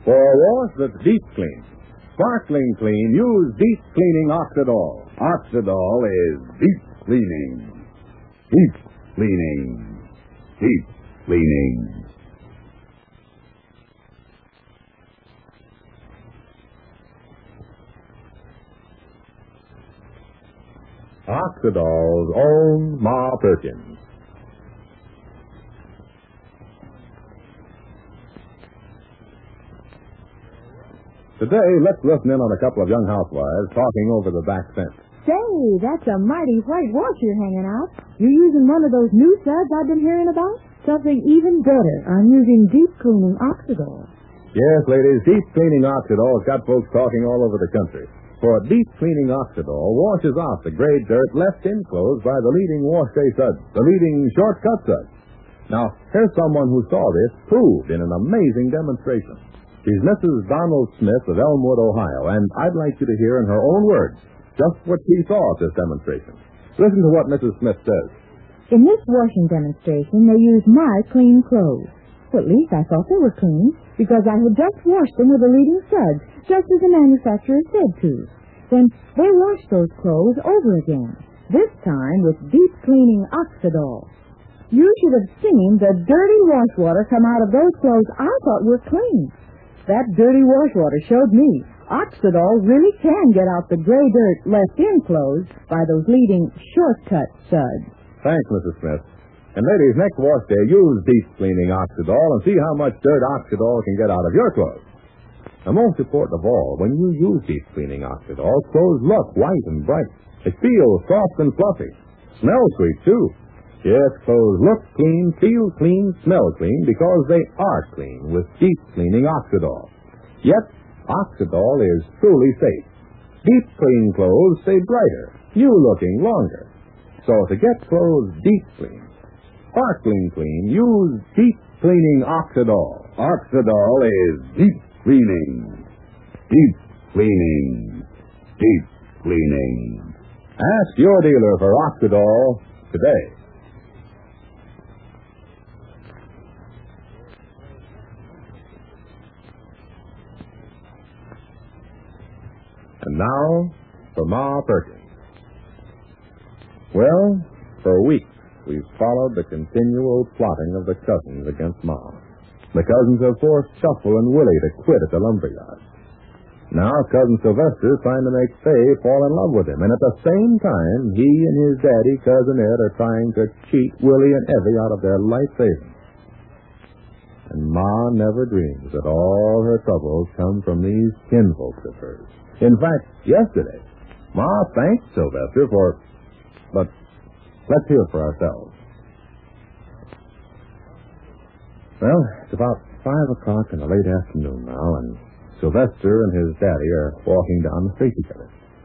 For a wash that's deep clean, sparkling clean, use deep cleaning Oxidol. Oxidol is deep cleaning. Deep cleaning. Deep cleaning. Oxidol's own Ma Perkins. Today, let's listen in on a couple of young housewives talking over the back fence. Say, that's a mighty white wash you're hanging out. You're using one of those new suds I've been hearing about? Something even better. I'm using deep cleaning Oxidol. Yes, ladies, deep cleaning Oxidol has got folks talking all over the country. For deep cleaning Oxidol washes off the gray dirt left in clothes by the leading wash day suds, the leading shortcut suds. Now, here's someone who saw this proved in an amazing demonstration. She's Mrs. Donald Smith of Elmwood, Ohio, and I'd like you to hear in her own words just what she saw at this demonstration. Listen to what Mrs. Smith says. In this washing demonstration, they used my clean clothes. Well, at least I thought they were clean, because I had just washed them with the leading suds, just as the manufacturer said to. Then they washed those clothes over again, this time with deep cleaning Oxidol. You should have seen the dirty wash water come out of those clothes I thought were clean. That dirty wash water showed me Oxidol really can get out the gray dirt left in clothes by those leading shortcut suds. Thanks, Mrs. Smith. And ladies, next wash day, use deep cleaning Oxidol and see how much dirt Oxidol can get out of your clothes. And most important of all, when you use deep cleaning Oxidol, clothes look white and bright. They feel soft and fluffy. Smell sweet, too. Yes, clothes look clean, feel clean, smell clean, because they are clean with deep cleaning Oxidol. Yet, Oxidol is truly safe. Deep clean clothes stay brighter, new looking longer. So to get clothes deep clean, sparkling clean, use deep cleaning Oxidol. Oxidol is deep cleaning. Deep cleaning. Deep cleaning. Ask your dealer for Oxidol today. And now, for Ma Perkins. Well, for weeks, we've followed the continual plotting of the cousins against Ma. The cousins have forced Shuffle and Willie to quit at the lumberyard. Now, Cousin Sylvester's trying to make Faye fall in love with him, and at the same time, he and his daddy, Cousin Ed, are trying to cheat Willie and Evie out of their life savings. And Ma never dreams that all her troubles come from these kinfolks of hers. In fact, yesterday, Ma thanked Sylvester for... But let's hear for ourselves. Well, it's about 5 o'clock in the late afternoon now, and Sylvester and his daddy are walking down the street together.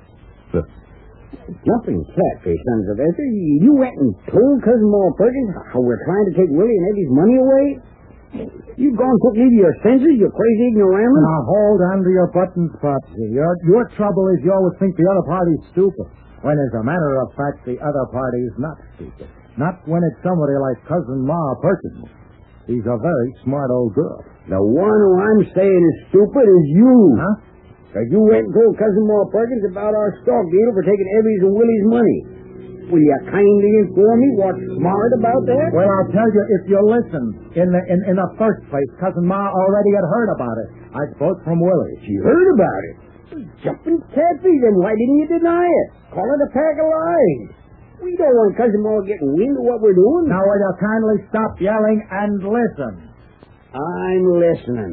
Nothing catfish, son Sylvester. You went and told Cousin Ma Perkins how we're trying to take Willie and Eddie's money away? You've gone completely to your senses, you crazy ignoramus. Now, hold on to your buttons, Popsy. Your trouble is you always think the other party's stupid, when as a matter of fact, the other party's not stupid. Not when it's somebody like Cousin Ma Perkins. She's a very smart old girl. The one who I'm saying is stupid is you. Huh? Because you went and told Cousin Ma Perkins about our stock deal for taking Evie's and Willie's money. Will you kindly inform me what's smart about that? Well, I'll tell you if you listen. In the first place, Cousin Ma already had heard about it. I spoke from Willie. She heard about it. Jumping catfish, then why didn't you deny it? Call it a pack of lies. We don't want Cousin Ma getting wind of what we're doing. Now, will you kindly stop yelling and listen? I'm listening.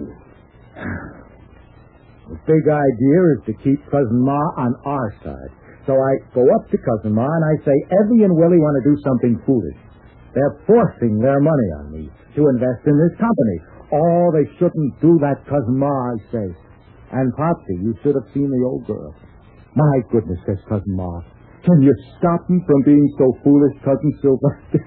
The big idea is to keep Cousin Ma on our side. So I go up to Cousin Ma and I say, Evie and Willie want to do something foolish. They're forcing their money on me to invest in this company. Oh, they shouldn't do that, Cousin Ma, I say. And Popsy, you should have seen the old girl. My goodness, says Cousin Ma. Can you stop me from being so foolish, Cousin Sylvester?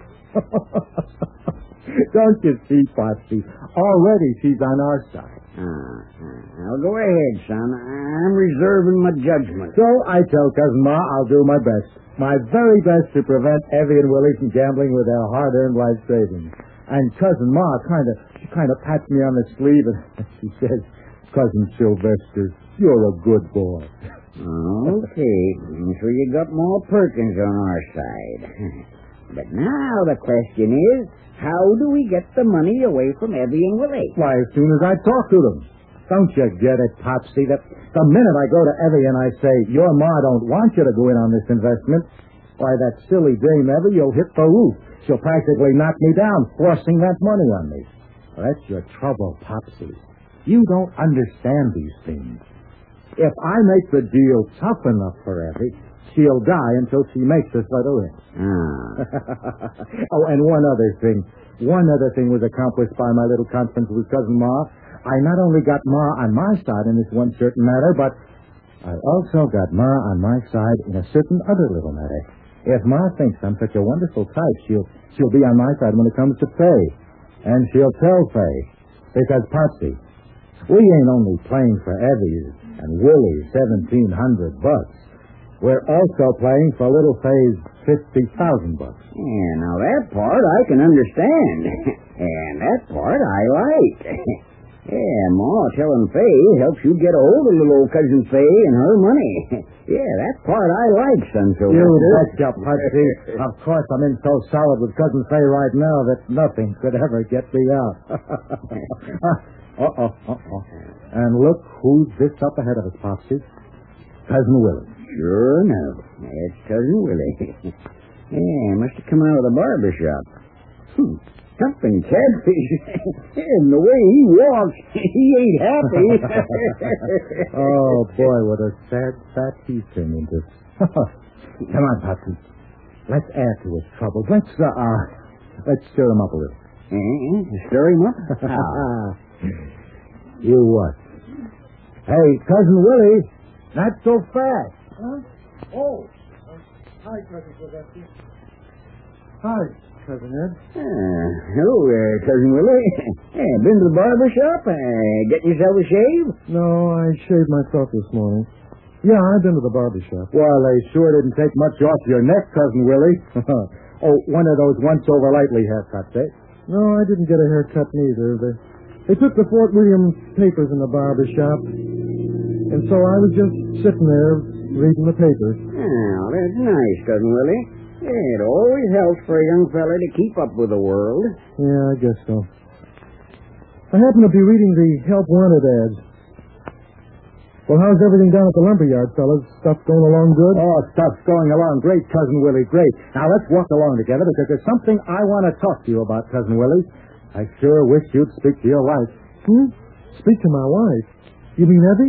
Don't you see, Popsy? Already she's on our side. Now, go ahead, son. I'm reserving my judgment. So I tell Cousin Ma I'll do my best. My very best to prevent Evie and Willie from gambling with their hard-earned life savings. And Cousin Ma kind of pats me on the sleeve and she says, Cousin Sylvester, you're a good boy. Okay, so you got more Perkins on our side. But now the question is, how do we get the money away from Evie and Willie? Why, as soon as I talk to them. Don't you get it, Topsy, that the minute I go to Evie and I say, your ma don't want you to go in on this investment, why, that silly dame Evie, you'll hit the roof. She'll practically knock me down, forcing that money on me. Well, that's your trouble, Topsy. You don't understand these things. If I make the deal tough enough for Evie, she'll die until she makes us let her in. Oh, and one other thing. One other thing was accomplished by my little conference with Cousin Ma. I not only got Ma on my side in this one certain matter, but I also got Ma on my side in a certain other little matter. If Ma thinks I'm such a wonderful type, she'll be on my side when it comes to Fay. And she'll tell Fay. Because, Popsy, we ain't only playing for Evie's and Willie's $1,700. We're also playing for little Fay's $50,000. Yeah, now that part I can understand. And that part I like. Yeah, Ma telling Fay helps you get a hold of little old Cousin Fay and her money. Yeah, that part I like, son. So you betcha, Pudsey. Of course, I'm in so solid with Cousin Fay right now that nothing could ever get me out. And look who's this up ahead of us, Popsy. Cousin Willie. Sure enough. It's Cousin Willie. Yeah, must have come out of the barber shop. Something catfish. And the way he walks, he ain't happy. Oh, boy, what a sad fat he's turned into. Come on, Popsy. Let's add to his troubles. Let's stir him up a little. Stir him up? You what? Hey, Cousin Willie, not so fast. Huh? Oh. Hi, Cousin Sylvester. Hi, Cousin Ed. Hello, Cousin Willie. Been to the barber shop? Getting yourself a shave? No, I shaved myself this morning. Yeah, I've been to the barber shop. Well, they sure didn't take much off your neck, Cousin Willie. Oh, one of those once-over-lightly haircuts, eh? No, I didn't get a haircut neither. They took the Fort William papers in the barber shop, and so I was just sitting there reading the papers. Oh, that's nice, Cousin Willie. It always helps for a young fella to keep up with the world. Yeah, I guess so. I happen to be reading the help wanted ads. Well, how's everything down at the lumberyard, fellas? Stuff going along good? Oh, stuff's going along great, Cousin Willie, great. Now, let's walk along together, because there's something I want to talk to you about, Cousin Willie. I sure wish you'd speak to your wife. Speak to my wife? You mean Evie?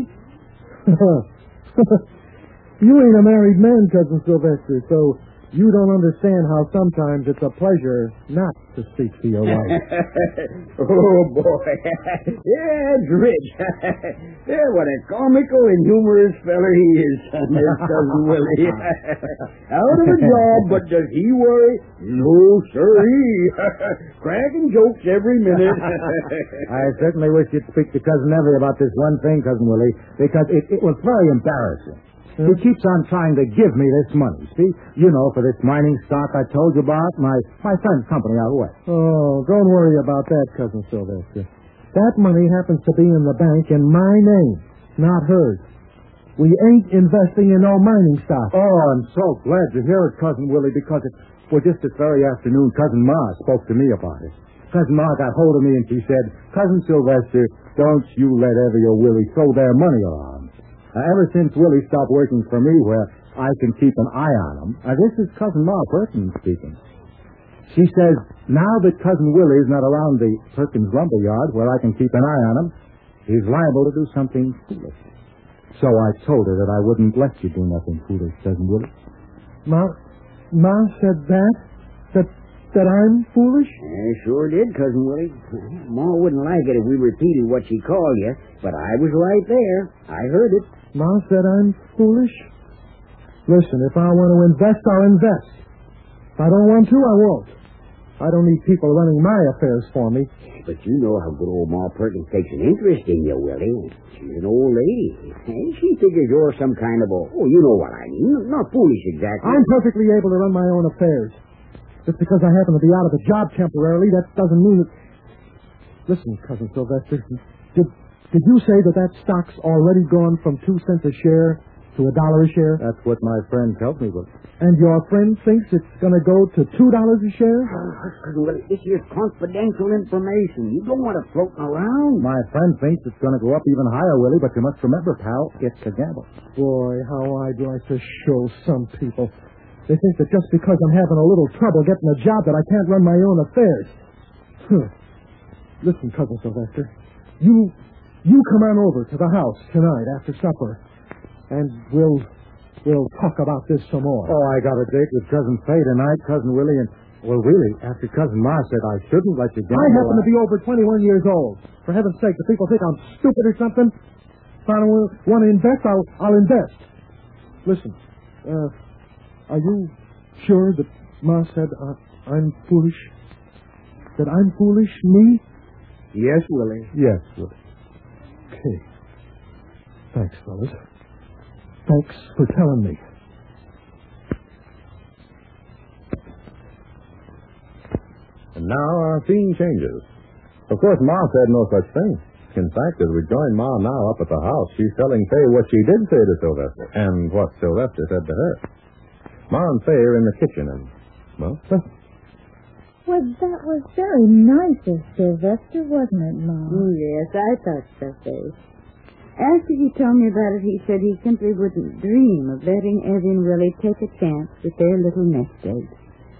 You ain't a married man, Cousin Sylvester, so you don't understand how sometimes it's a pleasure not to speak to your wife. Oh, boy. Yeah, it's Rich. Yeah, what a comical and humorous feller he is, son, this Cousin Willie. Out of a job, but does he worry? No, sirree. Cracking jokes every minute. I certainly wish you'd speak to Cousin Evie about this one thing, Cousin Willie, because it was very embarrassing. He keeps on trying to give me this money, see? You know, for this mining stock I told you about, my son's company out west. Oh, don't worry about that, Cousin Sylvester. That money happens to be in the bank in my name, not hers. We ain't investing in no mining stock. Oh, I'm so glad to hear it, Cousin Willie, because just this very afternoon, Cousin Ma spoke to me about it. Cousin Ma got hold of me and she said, Cousin Sylvester, don't you let Evie or Willie throw their money around. Ever since Willie stopped working for me where I can keep an eye on him, this is Cousin Ma Perkins speaking. She says, now that Cousin Willie is not around the Perkins lumber yard where I can keep an eye on him, he's liable to do something foolish. So I told her that I wouldn't let you do nothing foolish, Cousin Willie. Ma said that? That I'm foolish? I sure did, Cousin Willie. Ma wouldn't like it if we repeated what she called you, but I was right there. I heard it. Ma said I'm foolish? Listen, if I want to invest, I'll invest. If I don't want to, I won't. I don't need people running my affairs for me. But you know how good old Ma Perkins takes an interest in you, Willie. She's an old lady. And she figures you're some kind of you know what I mean. Not foolish exactly. I'm perfectly able to run my own affairs. Just because I happen to be out of a job temporarily, that doesn't mean that... Listen, Cousin Sylvester, Did you say that stock's already gone from 2 cents a share to $1 a share? That's what my friend tells me, Willie. And your friend thinks it's going to go to $2 a share? Cousin Willie, this is confidential information. You don't want it floating around. My friend thinks it's going to go up even higher, Willie, but you must remember, pal, it's a gamble. Boy, how I'd like to show some people. They think that just because I'm having a little trouble getting a job that I can't run my own affairs. Listen, Cousin Sylvester, you come on over to the house tonight after supper, and we'll talk about this some more. Oh, I got a date with Cousin Faye tonight, Cousin Willie, and, well, really, after Cousin Ma said I shouldn't let you gamble. I happen to be over 21 years old. For heaven's sake, if people think I'm stupid or something, if I don't want to invest, I'll invest. Listen, are you sure that Ma said I'm foolish? That I'm foolish, me? Yes, Willie. Yes, Willie. Okay. Thanks, fellas. Thanks for telling me. And now our scene changes. Of course, Ma said no such thing. In fact, as we join Ma now up at the house, she's telling Faye what she did say to Sylvester and what Sylvester said to her. Ma and Faye are in the kitchen and, well, Well, that was very nice of Sylvester, wasn't it, Mom? Yes, I thought so, Faye. After he told me about it, he said he simply wouldn't dream of letting Evie and Willie take a chance with their little nest egg.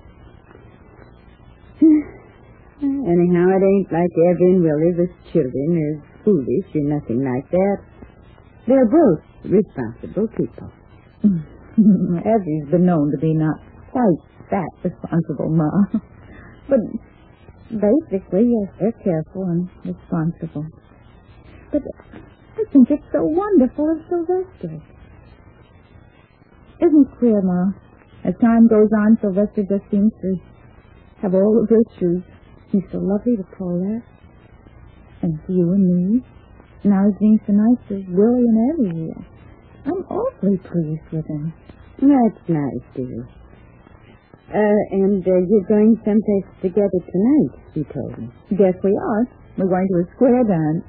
Anyhow, it ain't like Evie and Willie with children or foolish or nothing like that. They're both responsible people. Evie's been known to be not quite that responsible, Ma. But basically, yes, they're careful and responsible. But I think it's so wonderful of Sylvester. Isn't it queer, Ma? As time goes on, Sylvester just seems to have all the virtues. He's so lovely to Paula. And to you and me. Now he's being so nice to Willie and Evie here. I'm awfully pleased with him. That's nice, dear. And you're going someplace together tonight, you told me. Yes, we are. We're going to a square dance.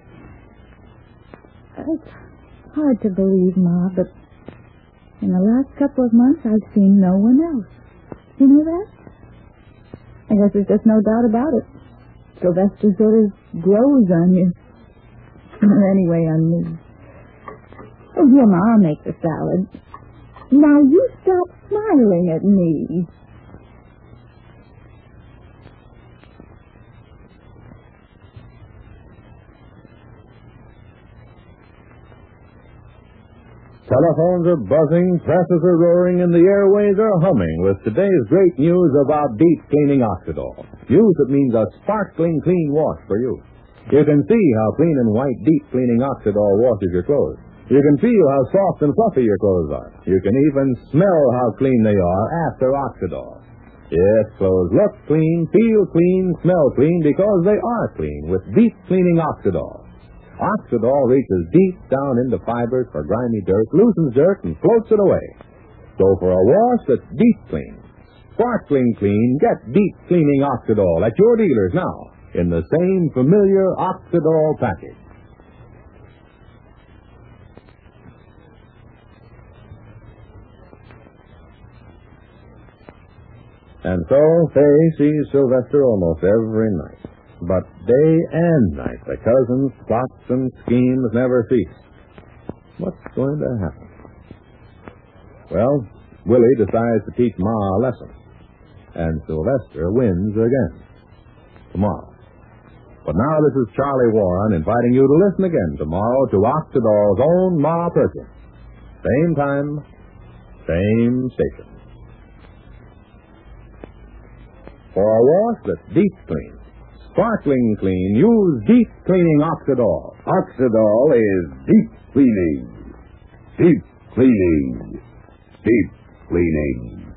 It's hard to believe, Ma, but in the last couple of months I've seen no one else. You know that? I guess there's just no doubt about it. Sylvester sort of grows on you. Anyway, on me. Oh, here, Ma, I'll make the salad. Now you stop smiling at me. telephones are buzzing, presses are roaring, and the airways are humming with today's great news about deep cleaning Oxidol. News that means a sparkling clean wash for you. You can see how clean and white deep cleaning Oxidol washes your clothes. You can feel how soft and fluffy your clothes are. You can even smell how clean they are after Oxidol. Yes, clothes look clean, feel clean, smell clean because they are clean with deep cleaning Oxidol. Oxidol reaches deep down into fibers for grimy dirt, loosens dirt, and floats it away. So for a wash that's deep clean, sparkling clean, get deep cleaning Oxidol at your dealers now in the same familiar Oxidol package. And so Faye sees Sylvester almost every night. But day and night, the cousins' plots and schemes never cease. What's going to happen? Well, Willie decides to teach Ma a lesson. And Sylvester wins again. Tomorrow. But now this is Charlie Warren inviting you to listen again tomorrow to Oxidol's own Ma Perkins. Same time, same station. For a wash that's deep clean, sparkling clean, use deep cleaning Oxidol. Oxidol is deep cleaning. Deep cleaning. Deep cleaning.